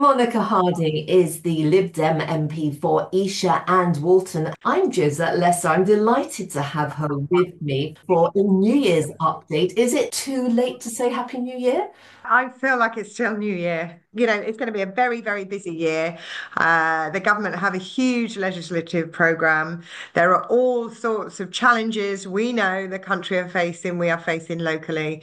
Monica Harding is the Lib Dem MP for Esher and Walton. I'm Josette Lesser. I'm delighted to have her with me for a New Year's update. Is it too late to say Happy New Year? I feel like it's still New Year. It's going to be a very, very busy year. The government have a huge legislative programme. There are all sorts of challenges we know the country we are facing locally,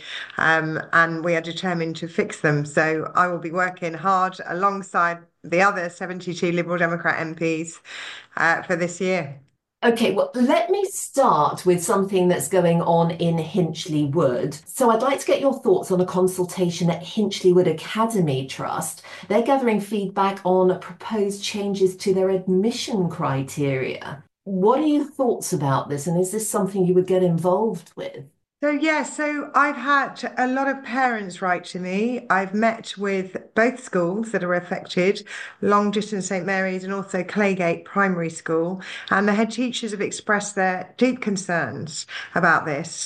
and we are determined to fix them. So I will be working hard alongside the other 72 Liberal Democrat MPs for this year. Okay, well, let me start with something that's going on in Hinchley Wood. So I'd like to get your thoughts on a consultation at Hinchley Wood Academy Trust. They're gathering feedback on proposed changes to their admission criteria. What are your thoughts about this, and is this something you would get involved with? So I've had a lot of parents write to me. I've met with both schools that are affected, Long Distance St Mary's and also Claygate Primary School, and the head teachers have expressed their deep concerns about this,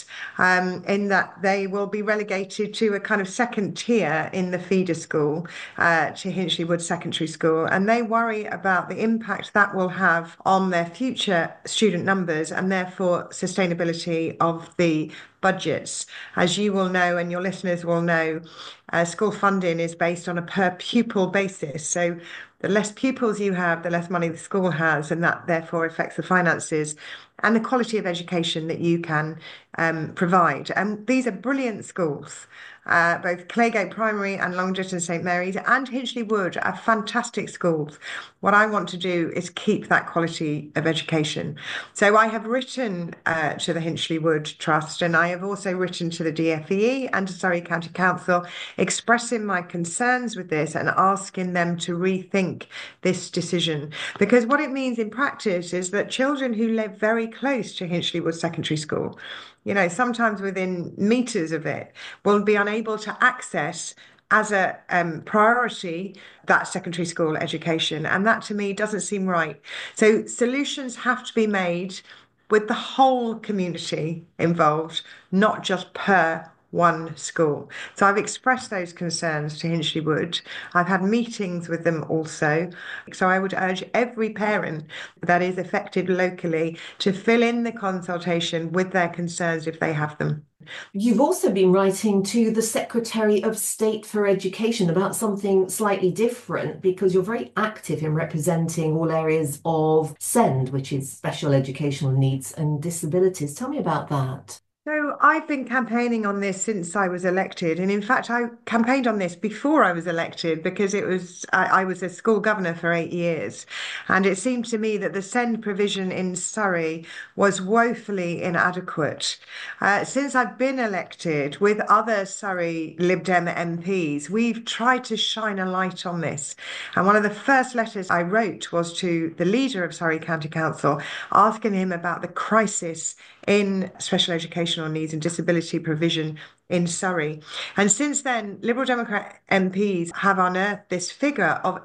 in that they will be relegated to a kind of second tier in the feeder school, to Hinchley Wood Secondary School, and they worry about the impact that will have on their future student numbers and therefore sustainability of the budgets. As you will know, and your listeners will know, school funding is based on a per pupil basis. So the less pupils you have, the less money the school has, and that therefore affects the finances and the quality of education that you can provide. And these are brilliant schools. Both Claygate Primary and Long Ditton St Mary's and Hinchley Wood are fantastic schools. What I want to do is keep that quality of education. So I have written to the Hinchley Wood Trust, and I have also written to the DFE and to Surrey County Council, expressing my concerns with this and asking them to rethink this decision. Because what it means in practice is that children who live very close to Hinchley Wood Secondary School, sometimes within meters of it, will be unable to access as a priority that secondary school education. And that to me doesn't seem right. So solutions have to be made with the whole community involved, not just per one school. So I've expressed those concerns to Hinchley Wood. I've had meetings with them also. So I would urge every parent that is affected locally to fill in the consultation with their concerns if they have them. You've also been writing to the Secretary of State for Education about something slightly different because you're very active in representing all areas of SEND, which is special educational needs and disabilities. Tell me about that. So I've been campaigning on this since I was elected, and in fact, I campaigned on this before I was elected because I was a school governor for 8 years, and it seemed to me that the SEND provision in Surrey was woefully inadequate. Since I've been elected with other Surrey Lib Dem MPs, we've tried to shine a light on this, and one of the first letters I wrote was to the leader of Surrey County Council, asking him about the crisis in special educational needs and disability provision in Surrey. And since then, Liberal Democrat MPs have unearthed this figure of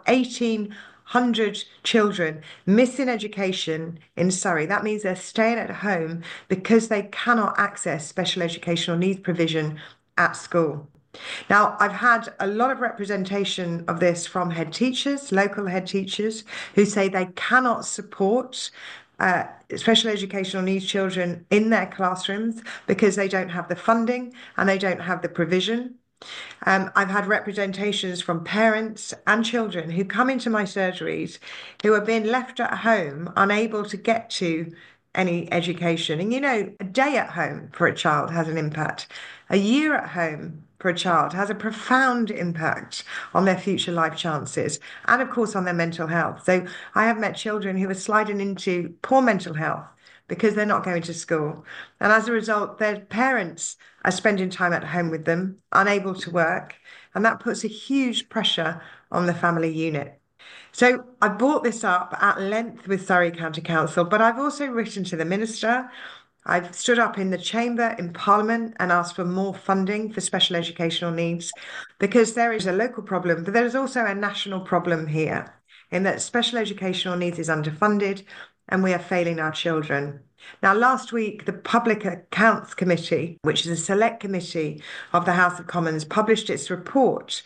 1,800 children missing education in Surrey. That means they're staying at home because they cannot access special educational needs provision at school. Now, I've had a lot of representation of this from head teachers, local head teachers, who say they cannot support special educational needs children in their classrooms because they don't have the funding and they don't have the provision. I've had representations from parents and children who come into my surgeries who are being left at home, unable to get to any education. And a day at home for a child has an impact. A year at home for a child has a profound impact on their future life chances and, of course, on their mental health. So I have met children who are sliding into poor mental health because they're not going to school. And as a result, their parents are spending time at home with them, unable to work. And that puts a huge pressure on the family unit. So I brought this up at length with Surrey County Council, but I've also written to the Minister. I've stood up in the chamber in Parliament and asked for more funding for special educational needs because there is a local problem, but there is also a national problem here in that special educational needs is underfunded and we are failing our children. Now, last week, the Public Accounts Committee, which is a select committee of the House of Commons, published its report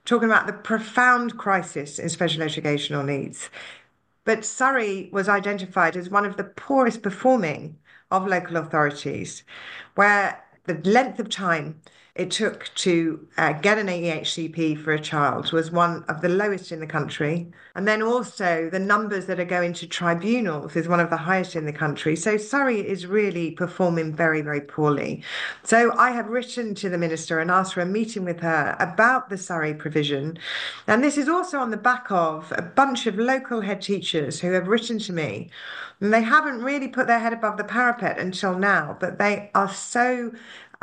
talking about the profound crisis in special educational needs. But Surrey was identified as one of the poorest performing of local authorities, where the length of time it took to get an EHCP for a child was one of the lowest in the country. And then also the numbers that are going to tribunals is one of the highest in the country. So Surrey is really performing very, very poorly. So I have written to the minister and asked for a meeting with her about the Surrey provision. And this is also on the back of a bunch of local head teachers who have written to me. And they haven't really put their head above the parapet until now, but they are so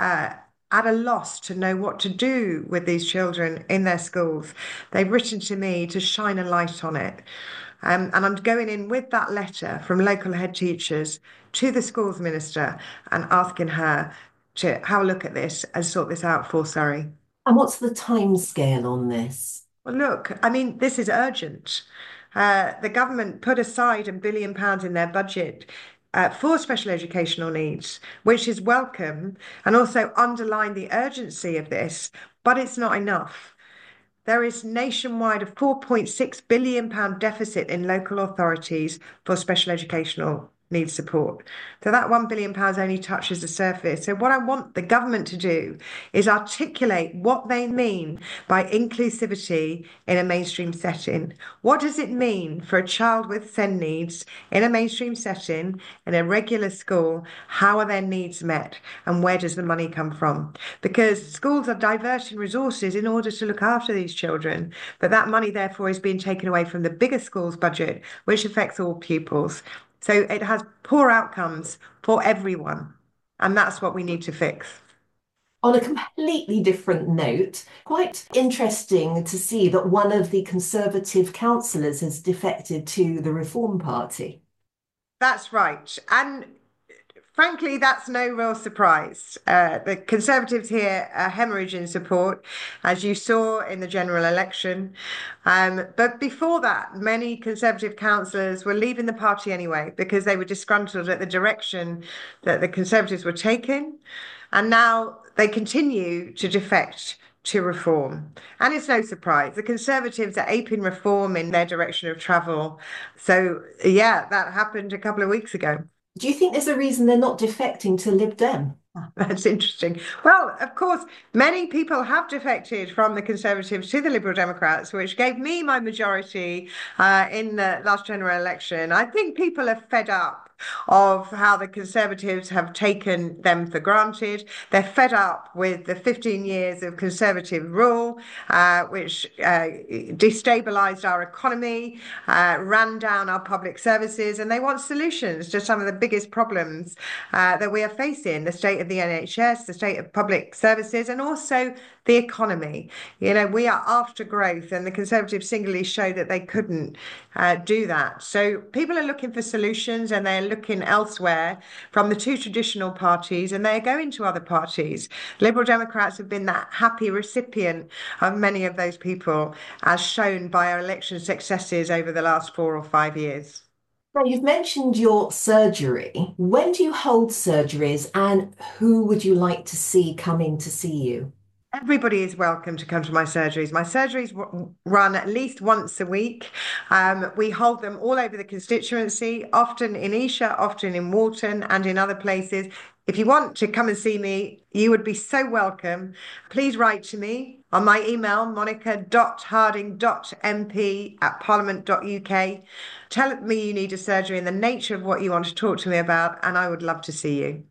at a loss to know what to do with these children in their schools. They've written to me to shine a light on it. And I'm going in with that letter from local head teachers to the schools minister and asking her to have a look at this and sort this out for Surrey. And what's the time scale on this? Well, look, I mean, this is urgent. The government put aside £1 billion in their budget for special educational needs, which is welcome and also underline the urgency of this, but it's not enough. There is nationwide a £4.6 billion deficit in local authorities for special educational needs support. So that £1 billion only touches the surface. So what I want the government to do is articulate what they mean by inclusivity in a mainstream setting. What does it mean for a child with SEND needs in a mainstream setting, in a regular school? How are their needs met? And where does the money come from? Because schools are diverting resources in order to look after these children, but that money therefore is being taken away from the bigger schools budget, which affects all pupils. So it has poor outcomes for everyone. And that's what we need to fix. On a completely different note, quite interesting to see that one of the Conservative councillors has defected to the Reform Party. That's right. And frankly, that's no real surprise. The Conservatives here are hemorrhaging support, as you saw in the general election. But before that, many Conservative councillors were leaving the party anyway because they were disgruntled at the direction that the Conservatives were taking. And now they continue to defect to reform. And it's no surprise. The Conservatives are aping reform in their direction of travel. So, yeah, that happened a couple of weeks ago. Do you think there's a reason they're not defecting to Lib Dem? That's interesting. Well, of course, many people have defected from the Conservatives to the Liberal Democrats, which gave me my majority in the last general election. I think people are fed up of how the Conservatives have taken them for granted. They're fed up with the 15 years of Conservative rule, which destabilised our economy, ran down our public services, and they want solutions to some of the biggest problems that we are facing, the state of the NHS, the state of public services, and also the economy. You know, we are after growth, and the Conservatives singularly showed that they couldn't do that. So people are looking for solutions, and they're looking elsewhere from the two traditional parties, and they're going to other parties. Liberal Democrats have been that happy recipient of many of those people, as shown by our election successes over the last 4 or 5 years. Now, you've mentioned your surgery. When do you hold surgeries and who would you like to see coming to see you? Everybody is welcome to come to my surgeries. My surgeries run at least once a week. We hold them all over the constituency, often in Esher, often in Walton, and in other places. If you want to come and see me, you would be so welcome. Please write to me on my email, monica.harding.mp@parliament.uk. Tell me you need a surgery and the nature of what you want to talk to me about, and I would love to see you.